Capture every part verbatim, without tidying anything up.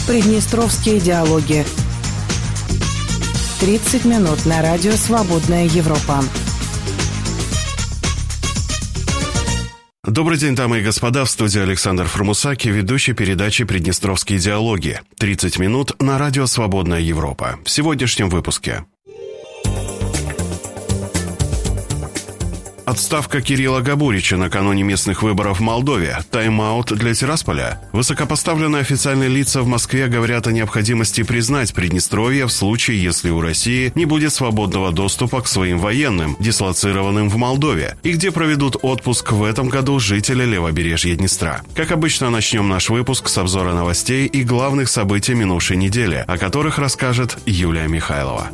Приднестровские диалоги. тридцать минут на радио «Свободная Европа». Добрый день, дамы и господа, в студии Александр Формусаки, ведущий передачи «Приднестровские диалоги». тридцать минут на радио «Свободная Европа». В сегодняшнем выпуске. Отставка Кирилла Габурича накануне местных выборов в Молдове. Тайм-аут для Тирасполя. Высокопоставленные официальные лица в Москве говорят о необходимости признать Приднестровье в случае, если у России не будет свободного доступа к своим военным, дислоцированным в Молдове, и где проведут отпуск в этом году жители левобережья Днестра. Как обычно, начнем наш выпуск с обзора новостей и главных событий минувшей недели, о которых расскажет Юлия Михайлова.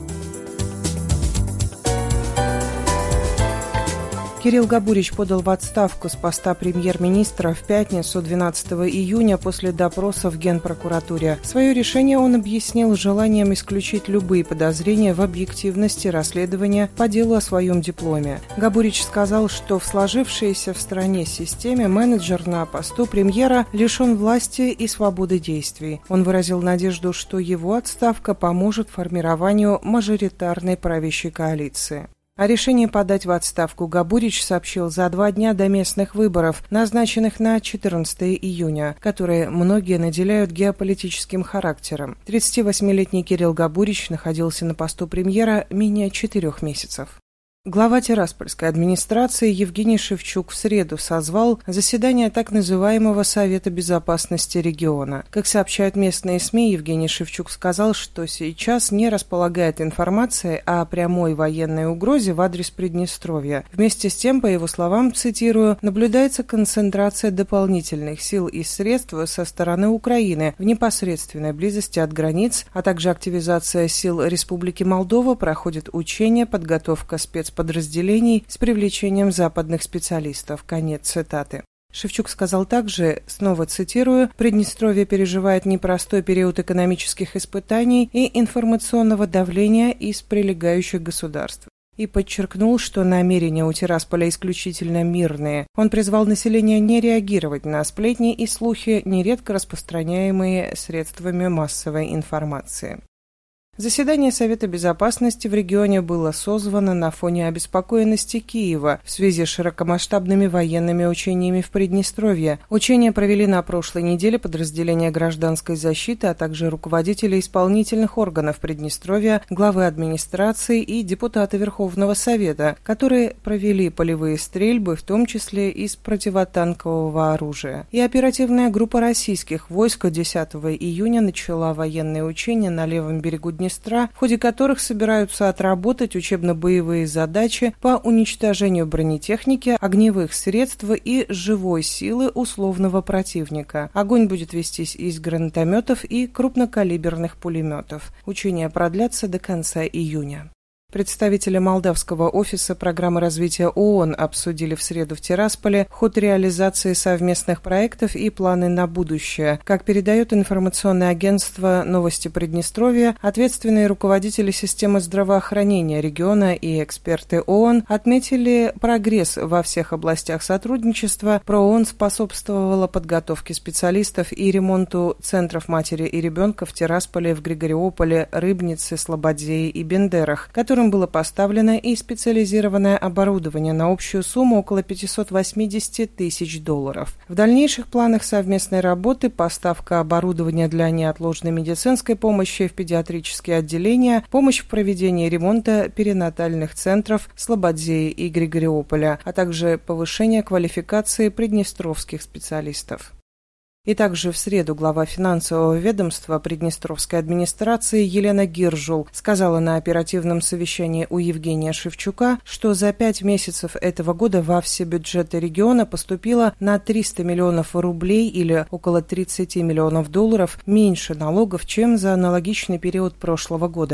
Кирилл Габурич подал в отставку с поста премьер-министра в пятницу, двенадцатого июня, после допроса в Генпрокуратуре. Свое решение он объяснил желанием исключить любые подозрения в объективности расследования по делу о своем дипломе. Габурич сказал, что в сложившейся в стране системе менеджер на посту премьера лишен власти и свободы действий. Он выразил надежду, что его отставка поможет формированию мажоритарной правящей коалиции. О решении подать в отставку Габурич сообщил за два дня до местных выборов, назначенных на четырнадцатого июня, которые многие наделяют геополитическим характером. тридцативосьмилетний Кирилл Габурич находился на посту премьера менее четырех месяцев. Глава Тираспольской администрации Евгений Шевчук в среду созвал заседание так называемого Совета безопасности региона. Как сообщают местные СМИ, Евгений Шевчук сказал, что сейчас не располагает информацией о прямой военной угрозе в адрес Приднестровья. Вместе с тем, по его словам, цитирую, наблюдается концентрация дополнительных сил и средств со стороны Украины в непосредственной близости от границ, а также активизация сил Республики Молдова, проходит учения, подготовка спецподразделений подразделений с привлечением западных специалистов. Конец цитаты. Шевчук сказал также, снова цитирую, «Приднестровье переживает непростой период экономических испытаний и информационного давления из прилегающих государств». И подчеркнул, что намерения у Тирасполя исключительно мирные. Он призвал население не реагировать на сплетни и слухи, нередко распространяемые средствами массовой информации. Заседание Совета безопасности в регионе было созвано на фоне обеспокоенности Киева в связи с широкомасштабными военными учениями в Приднестровье. Учения провели на прошлой неделе подразделения гражданской защиты, а также руководители исполнительных органов Приднестровья, главы администрации и депутаты Верховного Совета, которые провели полевые стрельбы, в том числе из противотанкового оружия. И оперативная группа российских войск десятого июня начала военные учения на левом берегу Днестра, в ходе которых собираются отработать учебно-боевые задачи по уничтожению бронетехники, огневых средств и живой силы условного противника. Огонь будет вестись из гранатометов и крупнокалиберных пулеметов. Учения продлятся до конца июня. Представители молдавского офиса программы развития ООН обсудили в среду в Тирасполе ход реализации совместных проектов и планы на будущее. Как передает информационное агентство «Новости Приднестровья», ответственные руководители системы здравоохранения региона и эксперты ООН отметили прогресс во всех областях сотрудничества. ПРООН способствовала подготовке специалистов и ремонту центров матери и ребенка в Тирасполе, в Григориополе, Рыбнице, Слободее и Бендерах, которые было поставлено и специализированное оборудование на общую сумму около пятьсот восемьдесят тысяч долларов. В дальнейших планах совместной работы поставка оборудования для неотложной медицинской помощи в педиатрические отделения, помощь в проведении ремонта перинатальных центров Слободеи и Григориополя, а также повышение квалификации приднестровских специалистов. И также в среду глава финансового ведомства Приднестровской администрации Елена Гиржул сказала на оперативном совещании у Евгения Шевчука, что за пять месяцев этого года во все бюджеты региона поступило на триста миллионов рублей или около тридцать миллионов долларов меньше налогов, чем за аналогичный период прошлого года.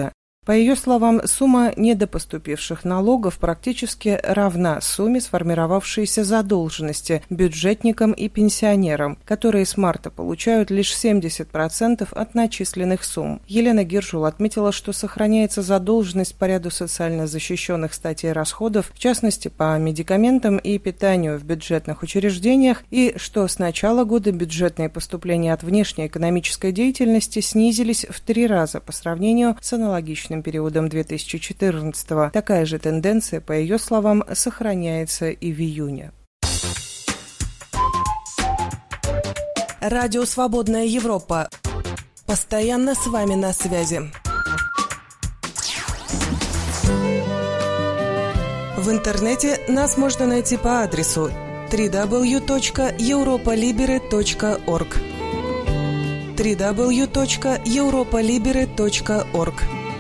По ее словам, сумма недопоступивших налогов практически равна сумме сформировавшейся задолженности бюджетникам и пенсионерам, которые с марта получают лишь семьдесят процентов от начисленных сумм. Елена Гиржул отметила, что сохраняется задолженность по ряду социально защищенных статей расходов, в частности по медикаментам и питанию в бюджетных учреждениях, и что с начала года бюджетные поступления от внешней экономической деятельности снизились в три раза по сравнению с аналогичным периодом две тысячи четырнадцатого. Такая же тенденция, по ее словам, сохраняется и в июне. Радио «Свободная Европа». Постоянно с вами на связи. В интернете нас можно найти по адресу дабл ю дабл ю дабл ю точка европа либере точка орг. дабл ю дабл ю дабл ю точка европа либере точка орг.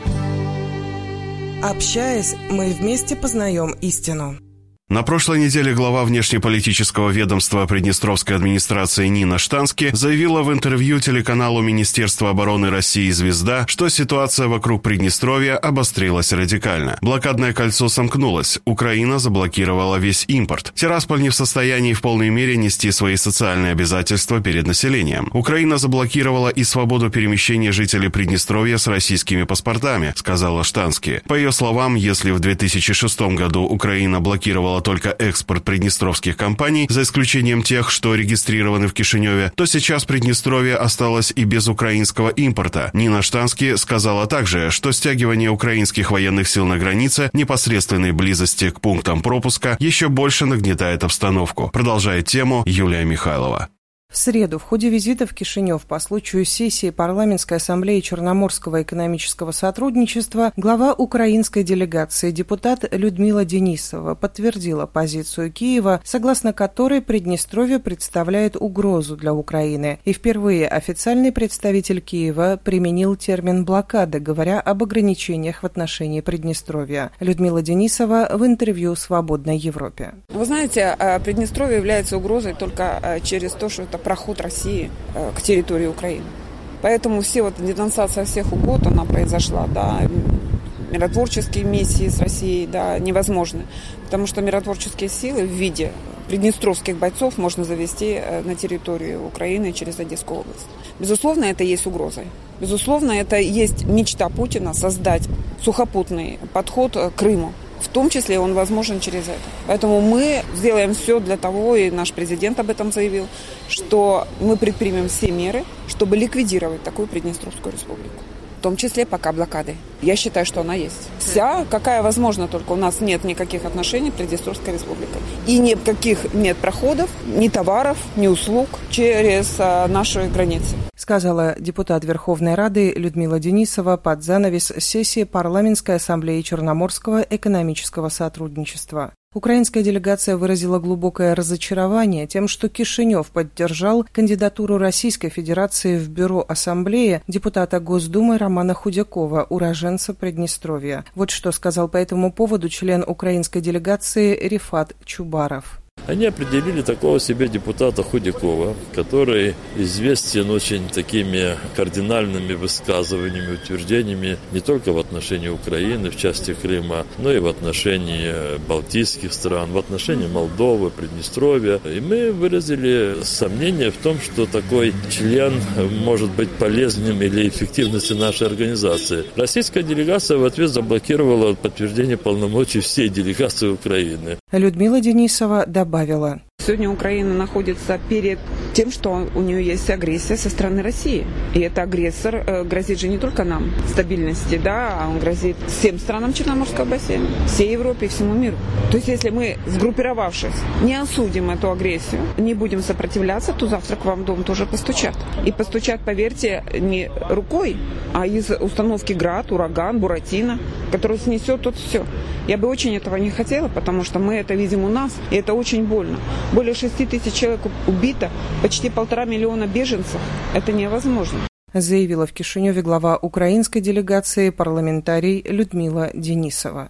Общаясь, мы вместе познаем истину. На прошлой неделе глава внешнеполитического ведомства Приднестровской администрации Нина Штански заявила в интервью телеканалу Министерства обороны России «Звезда», что ситуация вокруг Приднестровья обострилась радикально. Блокадное кольцо сомкнулось, Украина заблокировала весь импорт. Тирасполь не в состоянии в полной мере нести свои социальные обязательства перед населением. Украина заблокировала и свободу перемещения жителей Приднестровья с российскими паспортами, сказала Штански. По ее словам, если в две тысячи шестом году Украина блокировала только экспорт приднестровских компаний, за исключением тех, что регистрированы в Кишиневе, то сейчас Приднестровье осталось и без украинского импорта. Нина Штански сказала также, что стягивание украинских военных сил на границе непосредственной близости к пунктам пропуска еще больше нагнетает обстановку. Продолжает тему Юлия Михайлова. В среду в ходе визита в Кишинев по случаю сессии Парламентской ассамблеи Черноморского экономического сотрудничества глава украинской делегации депутат Людмила Денисова подтвердила позицию Киева, согласно которой Приднестровье представляет угрозу для Украины. И впервые официальный представитель Киева применил термин «блокада», говоря об ограничениях в отношении Приднестровья. Людмила Денисова в интервью «Свободной Европе». Вы знаете, Приднестровье является угрозой только через то, что это проход России к территории Украины. Поэтому все вот денонсация всех угод, она произошла, да, миротворческие миссии с Россией, да, невозможны, потому что миротворческие силы в виде приднестровских бойцов можно завести на территорию Украины через Одесскую область. Безусловно, это есть угрозой. Безусловно, это есть мечта Путина создать сухопутный подход к Крыму. В том числе он возможен через это. Поэтому мы сделаем все для того, и наш президент об этом заявил, что мы предпримем все меры, чтобы ликвидировать такую Приднестровскую республику. В том числе пока блокады. Я считаю, что она есть. Вся, какая возможна, только у нас нет никаких отношений с Приднестровской республикой. И никаких нет проходов, ни товаров, ни услуг через а, наши границы. Сказала депутат Верховной Рады Людмила Денисова под занавес сессии Парламентской ассамблеи Черноморского экономического сотрудничества. Украинская делегация выразила глубокое разочарование тем, что Кишинев поддержал кандидатуру Российской Федерации в бюро Ассамблеи депутата Госдумы Романа Худякова, уроженца Приднестровья. Вот что сказал по этому поводу член украинской делегации Рифат Чубаров. Они определили такого себе депутата Худякова, который известен очень такими кардинальными высказываниями, утверждениями не только в отношении Украины, в части Крыма, но и в отношении балтийских стран, в отношении Молдовы, Приднестровья. И мы выразили сомнение в том, что такой член может быть полезным или эффективностью нашей организации. Российская делегация в ответ заблокировала подтверждение полномочий всей делегации Украины. Людмила Денисова добавила. Сегодня Украина находится перед тем, что у нее есть агрессия со стороны России. И этот агрессор грозит же не только нам стабильности, да, а он грозит всем странам Черноморского бассейна, всей Европе и всему миру. То есть, если мы, сгруппировавшись, не осудим эту агрессию, не будем сопротивляться, то завтра к вам в дом тоже постучат. И постучат, поверьте, не рукой, а из установки «Град», «Ураган», «Буратино», который снесет тут все. Я бы очень этого не хотела, потому что мы это видим у нас, и это очень больно. Более шести тысяч человек убито, почти полтора миллиона беженцев. Это невозможно. Заявила в Кишиневе глава украинской делегации парламентарий Людмила Денисова.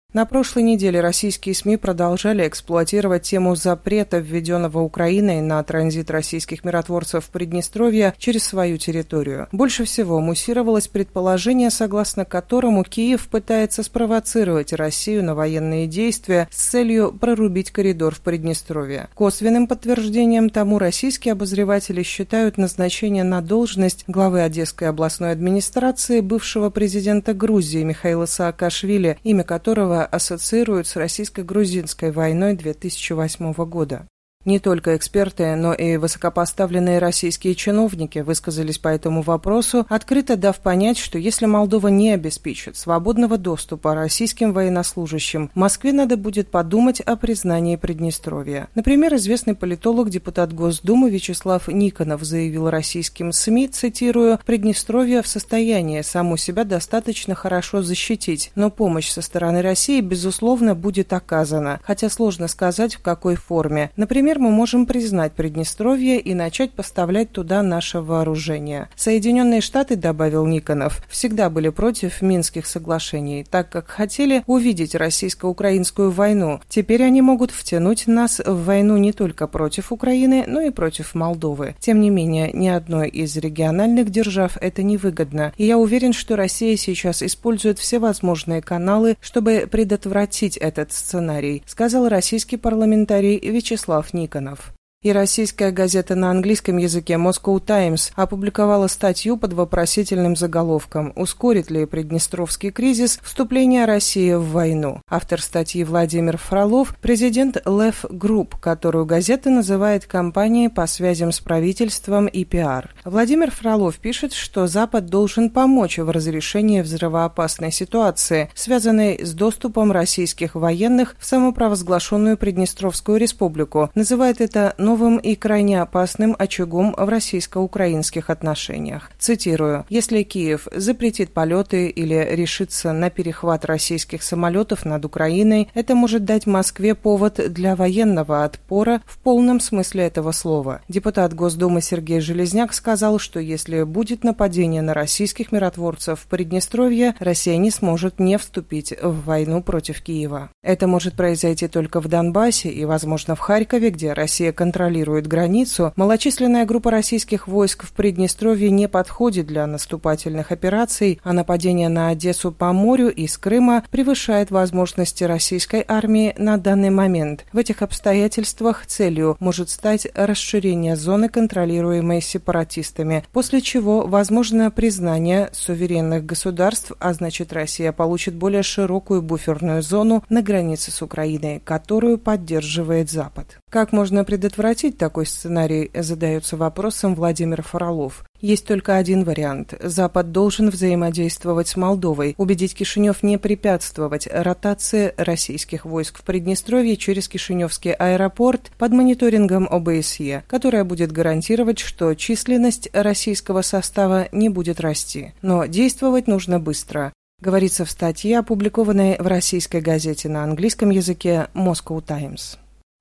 На прошлой неделе российские СМИ продолжали эксплуатировать тему запрета, введенного Украиной на транзит российских миротворцев в Приднестровье через свою территорию. Больше всего муссировалось предположение, согласно которому Киев пытается спровоцировать Россию на военные действия с целью прорубить коридор в Приднестровье. Косвенным подтверждением тому российские обозреватели считают назначение на должность главы Одесской областной администрации бывшего президента Грузии Михаила Саакашвили, имя которого ассоциируют с российско-грузинской войной две тысячи восьмого года. Не только эксперты, но и высокопоставленные российские чиновники высказались по этому вопросу, открыто дав понять, что если Молдова не обеспечит свободного доступа российским военнослужащим, Москве надо будет подумать о признании Приднестровья. Например, известный политолог, депутат Госдумы Вячеслав Никонов заявил российским СМИ, цитирую, «Приднестровье в состоянии саму себя достаточно хорошо защитить, но помощь со стороны России, безусловно, будет оказана, хотя сложно сказать, в какой форме. Например, мы можем признать Приднестровье и начать поставлять туда наше вооружение. Соединенные Штаты, добавил Никонов, всегда были против Минских соглашений, так как хотели увидеть российско-украинскую войну. Теперь они могут втянуть нас в войну не только против Украины, но и против Молдовы. Тем не менее, ни одной из региональных держав это не выгодно. И я уверен, что Россия сейчас использует все возможные каналы, чтобы предотвратить этот сценарий, сказал российский парламентарий Вячеслав Никонов. И российская газета на английском языке Moscow Times опубликовала статью под вопросительным заголовком «Ускорит ли Приднестровский кризис вступление России в войну?». Автор статьи Владимир Фролов, президент Лев Групп, которую газета называет компанией по связям с правительством и пиар. Владимир Фролов пишет, что Запад должен помочь в разрешении взрывоопасной ситуации, связанной с доступом российских военных в самопровозглашенную Приднестровскую республику. Называет это новым и крайне опасным очагом в российско-украинских отношениях. Цитирую, «Если Киев запретит полеты или решится на перехват российских самолетов над Украиной, это может дать Москве повод для военного отпора в полном смысле этого слова». Депутат Госдумы Сергей Железняк сказал, что если будет нападение на российских миротворцев в Приднестровье, Россия не сможет не вступить в войну против Киева. Это может произойти только в Донбассе и, возможно, в Харькове, где Россия контролирует контролирует границу, малочисленная группа российских войск в Приднестровье не подходит для наступательных операций, а нападение на Одессу по морю из Крыма превышает возможности российской армии на данный момент. В этих обстоятельствах целью может стать расширение зоны, контролируемой сепаратистами, после чего возможно признание суверенных государств, а значит Россия получит более широкую буферную зону на границе с Украиной, которую поддерживает Запад. Как можно предотвратить такой сценарий, задается вопросом Владимир Фролов. Есть только один вариант. Запад должен взаимодействовать с Молдовой, убедить Кишинев не препятствовать ротации российских войск в Приднестровье через Кишиневский аэропорт под мониторингом О Бэ Эс Е, которая будет гарантировать, что численность российского состава не будет расти. Но действовать нужно быстро. Говорится в статье, опубликованной в российской газете на английском языке Moscow Times.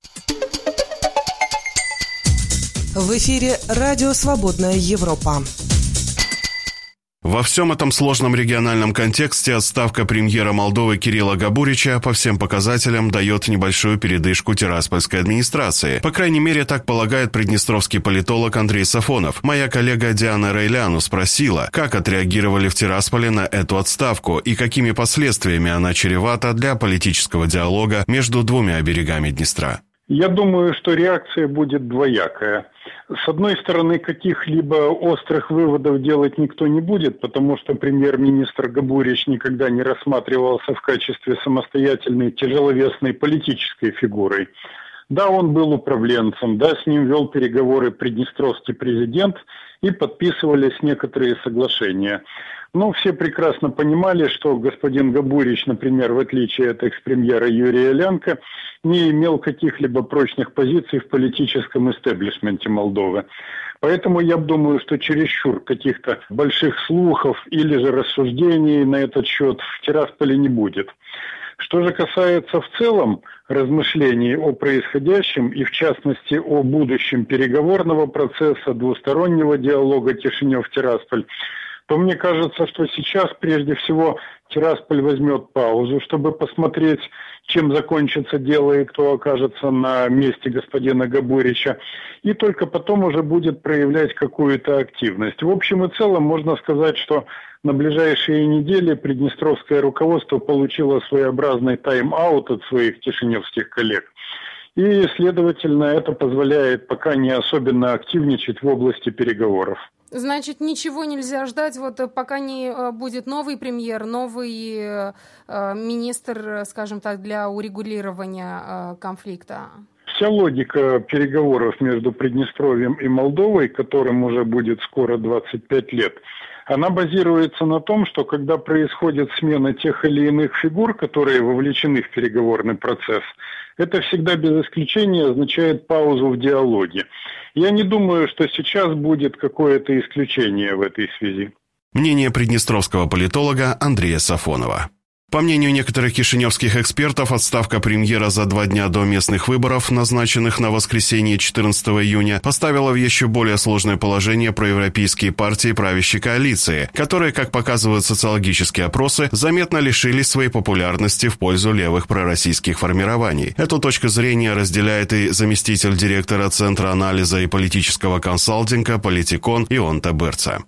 В эфире радио «Свободная Европа». Во всем этом сложном региональном контексте отставка премьера Молдовы Кирилла Габурича по всем показателям дает небольшую передышку тираспольской администрации. По крайней мере, так полагает приднестровский политолог Андрей Сафонов. Моя коллега Диана Рейляну спросила, как отреагировали в Тирасполе на эту отставку и какими последствиями она чревата для политического диалога между двумя берегами Днестра. Я думаю, что реакция будет двоякая. С одной стороны, каких-либо острых выводов делать никто не будет, потому что премьер-министр Габурич никогда не рассматривался в качестве самостоятельной тяжеловесной политической фигурой. Да, он был управленцем, да, с ним вел переговоры приднестровский президент и подписывались некоторые соглашения. Но все прекрасно понимали, что господин Габурич, например, в отличие от экс-премьера Юрия Лянка, не имел каких-либо прочных позиций в политическом истеблишменте Молдовы. Поэтому я думаю, что чересчур каких-то больших слухов или же рассуждений на этот счет в Тирасполе не будет. Что же касается в целом размышлений о происходящем и в частности о будущем переговорного процесса, двустороннего диалога Кишинев-Тирасполь, то мне кажется, что сейчас прежде всего Тирасполь возьмет паузу, чтобы посмотреть, чем закончится дело и кто окажется на месте господина Габурича. И только потом уже будет проявлять какую-то активность. В общем и целом можно сказать, что на ближайшие недели приднестровское руководство получило своеобразный тайм-аут от своих кишиневских коллег. И, следовательно, это позволяет пока не особенно активничать в области переговоров. Значит, ничего нельзя ждать, вот пока не будет новый премьер, новый э, министр, скажем так, для урегулирования э, конфликта? Вся логика переговоров между Приднестровьем и Молдовой, которым уже будет скоро двадцать пять лет, она базируется на том, что когда происходит смена тех или иных фигур, которые вовлечены в переговорный процесс, это всегда без исключения означает паузу в диалоге. Я не думаю, что сейчас будет какое-то исключение в этой связи. Мнение приднестровского политолога Андрея Сафонова. По мнению некоторых кишиневских экспертов, отставка премьера за два дня до местных выборов, назначенных на воскресенье четырнадцатого июня, поставила в еще более сложное положение проевропейские партии правящей коалиции, которые, как показывают социологические опросы, заметно лишились своей популярности в пользу левых пророссийских формирований. Эту точку зрения разделяет и заместитель директора Центра анализа и политического консалтинга «Политикон» Ионта Берца.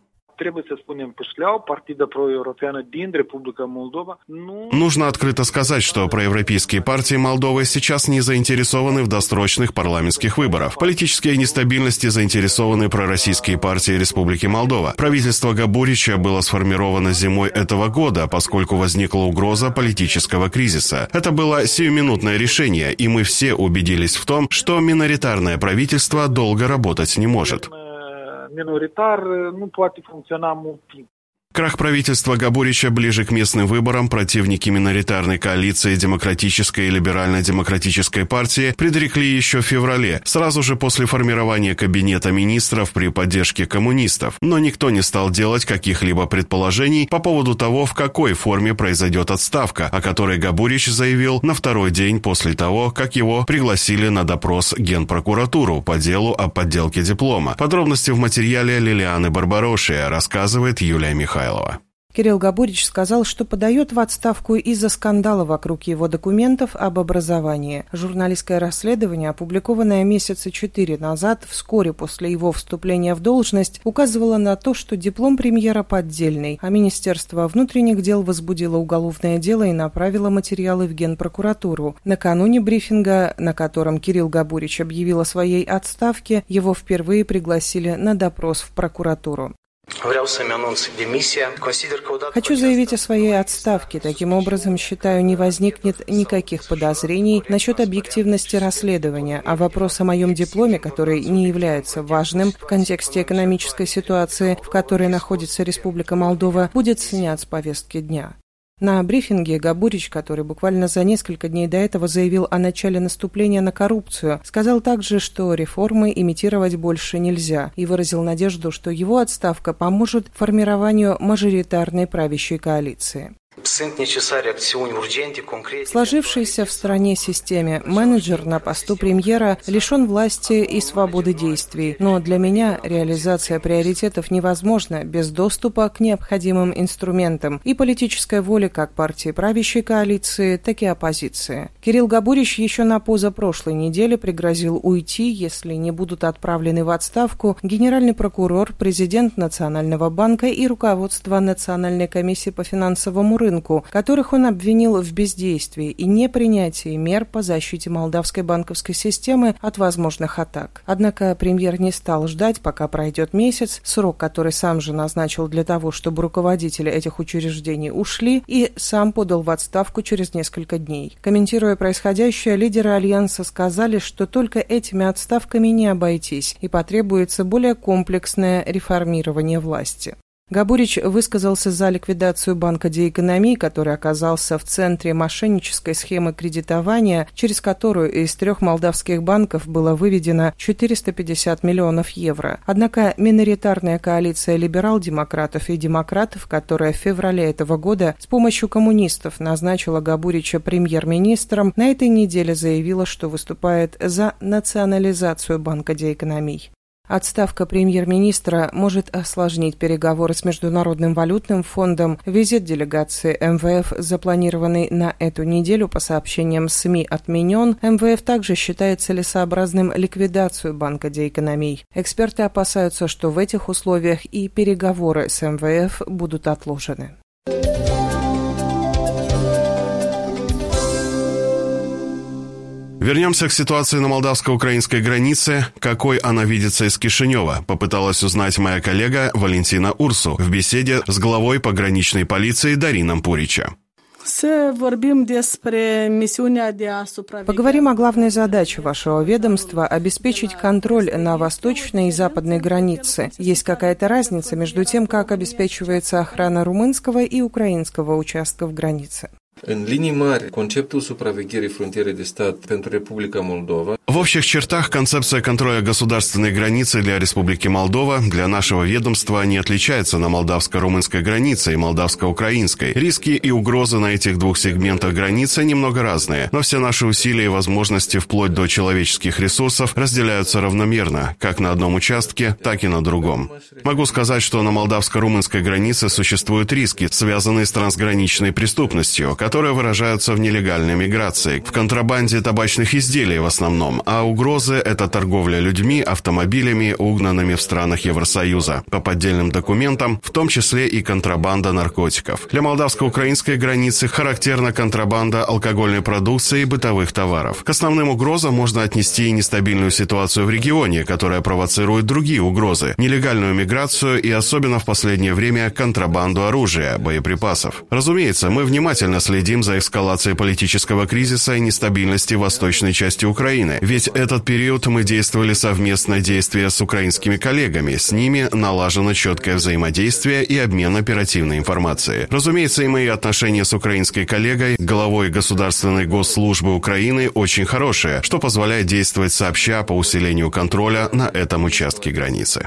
Нужно открыто сказать, что проевропейские партии Молдовы сейчас не заинтересованы в досрочных парламентских выборах. В политической нестабильности заинтересованы пророссийские партии Республики Молдова. Правительство Габурича было сформировано зимой этого года, поскольку возникла угроза политического кризиса. Это было сиюминутное решение, и мы все убедились в том, что миноритарное правительство долго работать не может. Minoritar nu poate funcționa mult timp. Крах правительства Габурича ближе к местным выборам противники миноритарной коалиции Демократической и Либерально-демократической партии предрекли еще в феврале, сразу же после формирования кабинета министров при поддержке коммунистов. Но никто не стал делать каких-либо предположений по поводу того, в какой форме произойдет отставка, о которой Габурич заявил на второй день после того, как его пригласили на допрос Генпрокуратуру по делу о подделке диплома. Подробности в материале Лилианы Барбароши, рассказывает Юлия Михайлова. Кирилл Габурич сказал, что подает в отставку из-за скандала вокруг его документов об образовании. Журналистское расследование, опубликованное месяца четыре назад, вскоре после его вступления в должность, указывало на то, что диплом премьера поддельный, а Министерство внутренних дел возбудило уголовное дело и направило материалы в Генпрокуратуру. Накануне брифинга, на котором Кирилл Габурич объявил о своей отставке, его впервые пригласили на допрос в прокуратуру. Хочу заявить о своей отставке. Таким образом, считаю, не возникнет никаких подозрений насчет объективности расследования, а вопрос о моем дипломе, который не является важным в контексте экономической ситуации, в которой находится Республика Молдова, будет снят с повестки дня. На брифинге Габурич, который буквально за несколько дней до этого заявил о начале наступления на коррупцию, сказал также, что реформы имитировать больше нельзя, и выразил надежду, что его отставка поможет формированию мажоритарной правящей коалиции. В сложившейся в стране системе менеджер на посту премьера лишен власти и свободы действий, но для меня реализация приоритетов невозможна без доступа к необходимым инструментам и политической воли как партии правящей коалиции, так и оппозиции. Кирилл Габурич еще на позапрошлой неделе пригрозил уйти, если не будут отправлены в отставку генеральный прокурор, президент Национального банка и руководство Национальной комиссии по финансовому рынку, которых он обвинил в бездействии и непринятии мер по защите молдавской банковской системы от возможных атак. Однако премьер не стал ждать, пока пройдет месяц, срок, который сам же назначил для того, чтобы руководители этих учреждений ушли, и сам подал в отставку через несколько дней. Комментируя происходящее, лидеры Альянса сказали, что только этими отставками не обойтись, и потребуется более комплексное реформирование власти. Габурич высказался за ликвидацию Банка де Экономии, который оказался в центре мошеннической схемы кредитования, через которую из трех молдавских банков было выведено четыреста пятьдесят миллионов евро. Однако миноритарная коалиция либерал-демократов и демократов, которая в феврале этого года с помощью коммунистов назначила Габурича премьер-министром, на этой неделе заявила, что выступает за национализацию Банка де Экономии. Отставка премьер-министра может осложнить переговоры с Международным валютным фондом. Визит делегации эм вэ эф, запланированный на эту неделю, по сообщениям СМИ, отменен. эм вэ эф также считает целесообразным ликвидацию Банка де Экономии. Эксперты опасаются, что в этих условиях и переговоры с эм вэ эф будут отложены. Вернемся к ситуации на молдавско-украинской границе. Какой она видится из Кишинева, попыталась узнать моя коллега Валентина Урсу в беседе с главой пограничной полиции Дарином Пурича. Поговорим о главной задаче вашего ведомства – обеспечить контроль на восточной и западной границе. Есть какая-то разница между тем, как обеспечивается охрана румынского и украинского участков границы? În linii mari, conceptul supravegherii frontierei de stat pentru Republica Moldova. В общих чертах концепция контроля государственной границы для Республики Молдова для нашего ведомства не отличается на молдавско-румынской границе и молдавско-украинской. Риски и угрозы на этих двух сегментах границы немного разные, но все наши усилия и возможности вплоть до человеческих ресурсов разделяются равномерно, как на одном участке, так и на другом. Могу сказать, что на молдавско-румынской границе существуют риски, связанные с трансграничной преступностью, которые выражаются в нелегальной миграции, в контрабанде табачных изделий в основном, а угрозы – это торговля людьми, автомобилями, угнанными в странах Евросоюза, по поддельным документам, в том числе и контрабанда наркотиков. Для молдавско-украинской границы характерна контрабанда алкогольной продукции и бытовых товаров. К основным угрозам можно отнести и нестабильную ситуацию в регионе, которая провоцирует другие угрозы – нелегальную миграцию и особенно в последнее время контрабанду оружия, боеприпасов. Разумеется, мы внимательно следим за эскалацией политического кризиса и нестабильности в восточной части Украины. Ведь этот период мы действовали совместно действия с украинскими коллегами. С ними налажено четкое взаимодействие и обмен оперативной информацией. Разумеется, и мои отношения с украинской коллегой, главой Государственной госслужбы Украины, очень хорошие, что позволяет действовать сообща по усилению контроля на этом участке границы.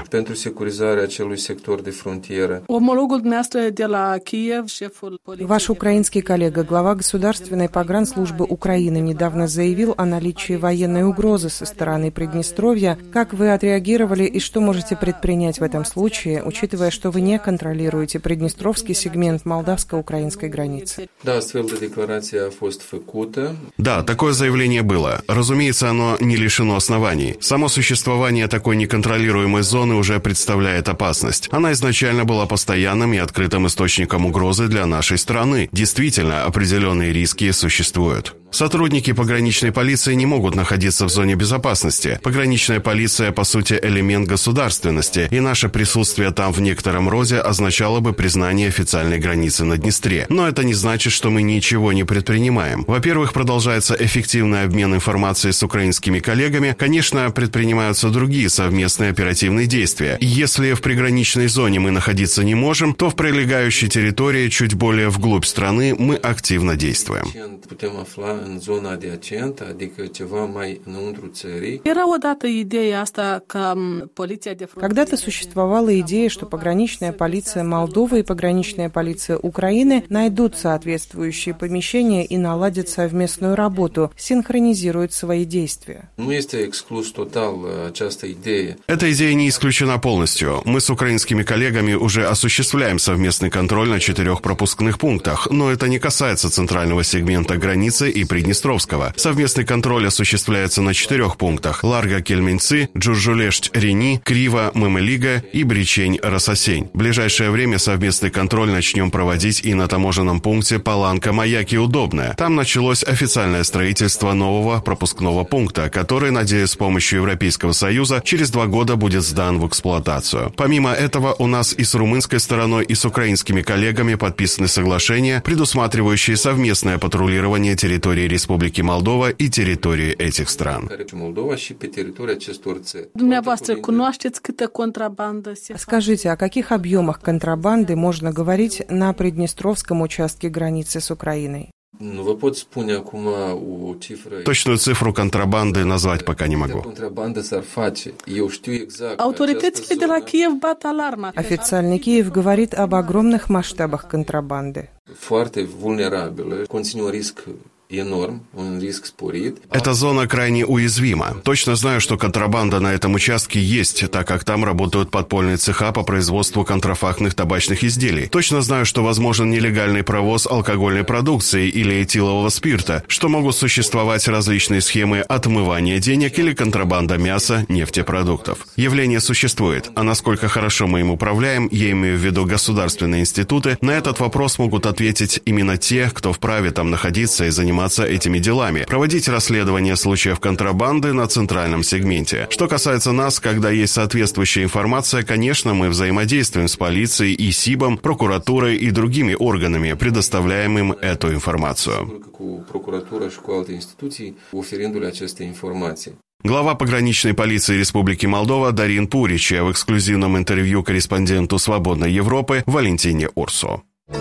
Ваш украинский коллега, глава Государственной погранслужбы Украины, недавно заявил о наличии военной угрозы со стороны Приднестровья. Как вы отреагировали и что можете предпринять в этом случае, учитывая, что вы не контролируете приднестровский сегмент молдавско-украинской границы? Да, такое заявление было. Разумеется, оно не лишено оснований. Само существование такой неконтролируемой зоны уже представляет опасность. Она изначально была постоянным и открытым источником угрозы для нашей страны. Действительно, определенные риски существуют. Сотрудники пограничной полиции не могут находиться в зоне безопасности. Пограничная полиция, по сути, элемент государственности, и наше присутствие там в некотором роде означало бы признание официальной границы на Днестре. Но это не значит, что мы ничего не предпринимаем. Во-первых, продолжается эффективный обмен информацией с украинскими коллегами. Конечно, предпринимаются другие совместные оперативные действия. Если в приграничной зоне мы находиться не можем, то в прилегающей территории, чуть более вглубь страны, мы активно действуем. În zona adiacentă, adică ceva mai înăuntru țării. Когда-то существовала идея, что пограничная полиция Молдовы и пограничная полиция Украины найдут соответствующие помещения и наладят совместную работу, синхронизируют свои действия. Эта идея не исключена полностью. Мы с украинскими коллегами уже осуществляем совместный контроль на четырех пропускных пунктах, но это не касается центрального сегмента границы и Приднестровского. Совместный контроль осуществляется на четырех пунктах: Ларга-Кельменцы, Джуржулешт-Рени, Крива-Мемелига и Бричень-Рососень. В ближайшее время совместный контроль начнем проводить и на таможенном пункте Паланка-Маяки-Удобная. Там началось официальное строительство нового пропускного пункта, который, надеюсь, с помощью Европейского Союза через два года будет сдан в эксплуатацию. Помимо этого, у нас и с румынской стороной, и с украинскими коллегами подписаны соглашения, предусматривающие совместное патрулирование территории Республики Молдова и территории этих стран. Скажите, о каких объемах контрабанды можно говорить на приднестровском участке границы с Украиной? Точную цифру контрабанды назвать пока не могу. Официальный Киев говорит об огромных масштабах контрабанды. энорм, он риск спорит. Эта зона крайне уязвима. Точно знаю, что контрабанда на этом участке есть, так как там работают подпольные цеха по производству контрафактных табачных изделий. Точно знаю, что возможен нелегальный провоз алкогольной продукции или этилового спирта, что могут существовать различные схемы отмывания денег или контрабанда мяса, нефтепродуктов. Явление существует, а насколько хорошо мы им управляем, я имею в виду государственные институты, на этот вопрос могут ответить именно те, кто вправе там находиться и заниматься этими делами, проводить расследование случаев контрабанды на центральном сегменте. Что касается нас, когда есть соответствующая информация, конечно, мы взаимодействуем с полицией и СИБом, прокуратурой и другими органами, предоставляем им эту информацию. Прокуратура și cu alte instituții, oferindu-le aceste informații. Глава пограничной полиции Республики Молдова Дарин Пурича в эксклюзивном интервью корреспонденту «Свободной Европы» Валентине Урсу.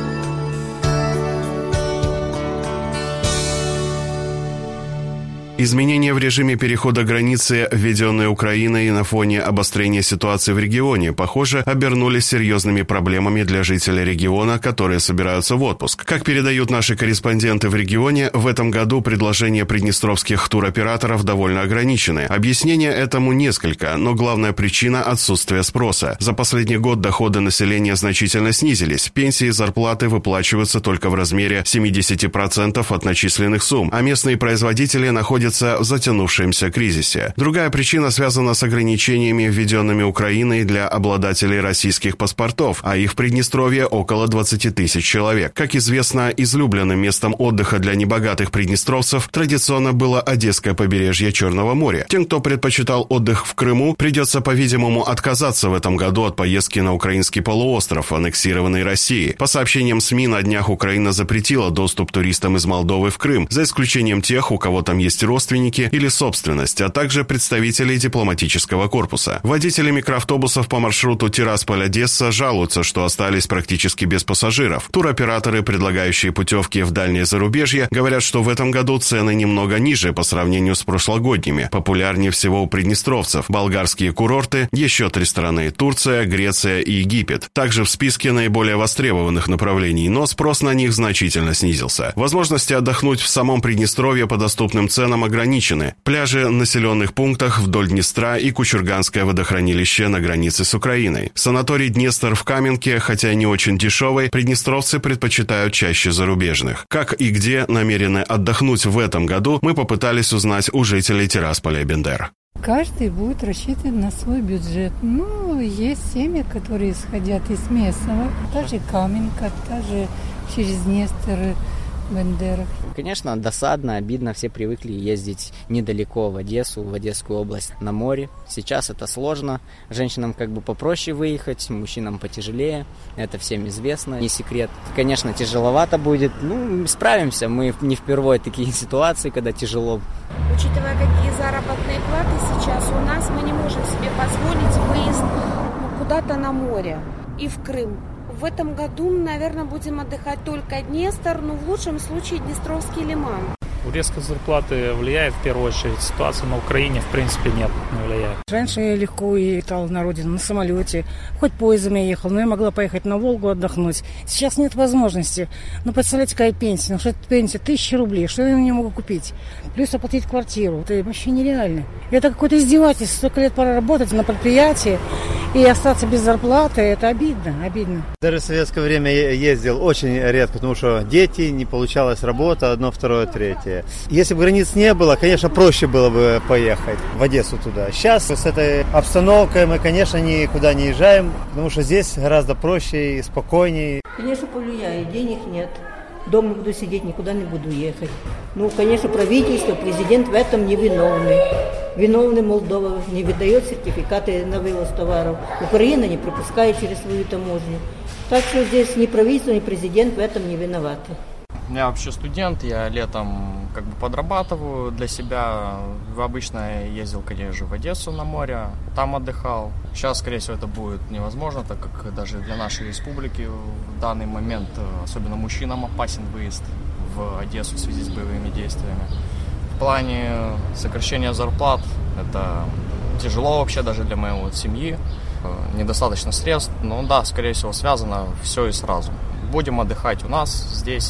Изменения в режиме перехода границы, введенные Украиной на фоне обострения ситуации в регионе, похоже, обернулись серьезными проблемами для жителей региона, которые собираются в отпуск. Как передают наши корреспонденты в регионе, в этом году предложения приднестровских туроператоров довольно ограничены. Объяснения этому несколько, но главная причина – отсутствие спроса. За последний год доходы населения значительно снизились. Пенсии и зарплаты выплачиваются только в размере семьдесят процентов от начисленных сумм, а местные производители находятся в затянувшемся кризисе. Другая причина связана с ограничениями, введенными Украиной для обладателей российских паспортов, а их в Приднестровье около двадцати тысяч человек. Как известно, излюбленным местом отдыха для небогатых приднестровцев традиционно было Одесское побережье Черного моря. Тем, кто предпочитал отдых в Крыму, придется, по-видимому, отказаться в этом году от поездки на украинский полуостров, аннексированный Россией. По сообщениям СМИ, на днях Украина запретила доступ туристам из Молдовы в Крым, за исключением тех, у кого там есть родственники, родственники или собственность, а также представителей дипломатического корпуса. Водители микроавтобусов по маршруту Тирасполь-Одесса жалуются, что остались практически без пассажиров. Туроператоры, предлагающие путевки в дальнее зарубежье, говорят, что в этом году цены немного ниже по сравнению с прошлогодними. Популярнее всего у приднестровцев болгарские курорты, еще три страны – Турция, Греция и Египет. Также в списке наиболее востребованных направлений, но спрос на них значительно снизился. Возможности отдохнуть в самом Приднестровье по доступным ценам ограничены. Пляжи в населенных пунктах вдоль Днестра и Кучурганское водохранилище на границе с Украиной. Санаторий «Днестр» в Каменке, хотя и не очень дешевый, приднестровцы предпочитают чаще зарубежных. Как и где намерены отдохнуть в этом году, мы попытались узнать у жителей Тирасполя-Бендер. Каждый будет рассчитывать на свой бюджет. Ну, есть семьи, которые исходят из местного. Та же Каменка, та же через Днестр, Бендер. Конечно, досадно, обидно. Все привыкли ездить недалеко в Одессу, в Одесскую область на море. Сейчас это сложно. Женщинам как бы попроще выехать, мужчинам потяжелее. Это всем известно, не секрет. Конечно, тяжеловато будет. Ну, справимся. Мы не впервые такие ситуации, когда тяжело. Учитывая, какие заработные платы сейчас у нас, мы не можем себе позволить выезд куда-то на море и в Крым. В этом году, наверное, будем отдыхать только Днестр, но в лучшем случае Днестровский лиман. Резкость зарплаты влияет в первую очередь. Ситуация на Украине, в принципе, нет, не влияет. Раньше я легко летала на родину, на самолете. Хоть поездом я ехала, но я могла поехать на Волгу отдохнуть. Сейчас нет возможности. Ну, представляете, какая пенсия? Ну, что это пенсия? Тысяча рублей. Что я на нее могу купить? Плюс оплатить квартиру. Это вообще нереально. Это какое-то издевательство. Столько лет пора работать на предприятии и остаться без зарплаты. Это обидно, обидно. Даже в советское время я ездил очень редко, потому что дети, не получалась работа, одно, второе, третье. Если бы границ не было, конечно, проще было бы поехать в Одессу туда. Сейчас с этой обстановкой мы, конечно, никуда не езжаем, потому что здесь гораздо проще и спокойнее. Конечно, повлияет. Денег нет. Дома буду сидеть, никуда не буду ехать. Ну, конечно, правительство, президент в этом не виновны. Виновны Молдова, не выдает сертификаты на вывоз товаров. Украина не пропускает через свою таможню. Так что здесь ни правительство, ни президент в этом не виноваты. Я вообще студент, я летом как бы подрабатываю для себя. Обычно я ездил, конечно, в Одессу на море, там отдыхал. Сейчас, скорее всего, это будет невозможно, так как даже для нашей республики в данный момент, особенно мужчинам, опасен выезд в Одессу в связи с боевыми действиями. В плане сокращения зарплат это тяжело вообще даже для моей вот семьи. Недостаточно средств, но да, скорее всего, связано все и сразу. Будем отдыхать у нас здесь,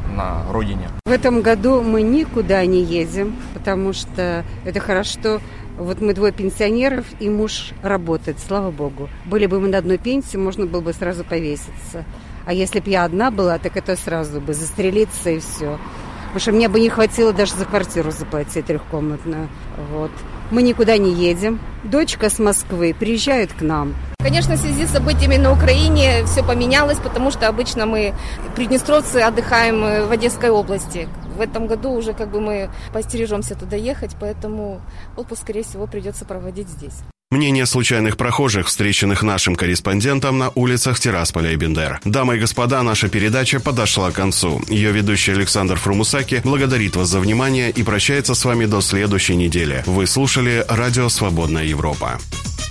на родине. В этом году мы никуда не едем, потому что это хорошо. Вот мы двое пенсионеров, и муж работает, слава богу. Были бы мы на одной пенсии, можно было бы сразу повеситься. А если бы я одна была, так это сразу бы застрелиться и все. Потому что мне бы не хватило даже за квартиру заплатить трехкомнатную. Вот. Мы никуда не едем. Дочка с Москвы приезжает к нам. Конечно, в связи с событиями на Украине все поменялось, потому что обычно мы, приднестровцы, отдыхаем в Одесской области. В этом году уже как бы мы постережемся туда ехать, поэтому отпуск, скорее всего, придется проводить здесь. Мнение случайных прохожих, встреченных нашим корреспондентом на улицах Тирасполя и Бендер. Дамы и господа, наша передача подошла к концу. Ее ведущий Александр Фрумусаки благодарит вас за внимание и прощается с вами до следующей недели. Вы слушали Радио «Свободная Европа».